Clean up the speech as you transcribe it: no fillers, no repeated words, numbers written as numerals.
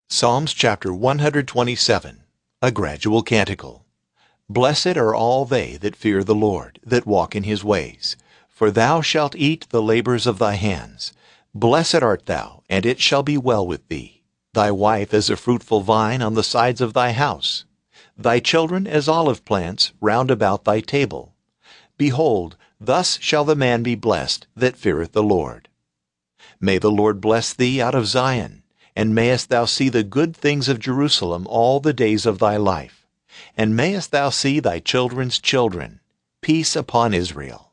Psalms chapter 127, a gradual canticle. Blessed are all they that fear the Lord, that walk in his ways. For thou shalt eat the labors of thy hands. Blessed art thou, and it shall be well with thee. Thy wife as a fruitful vine on the sides of thy house. Thy children as olive plants round about thy table. Behold, thus shall the man be blessed that feareth the Lord. May the Lord bless thee out of Zion, and mayest thou see the good things of Jerusalem all the days of thy life. And mayest thou see thy children's children. Peace upon Israel.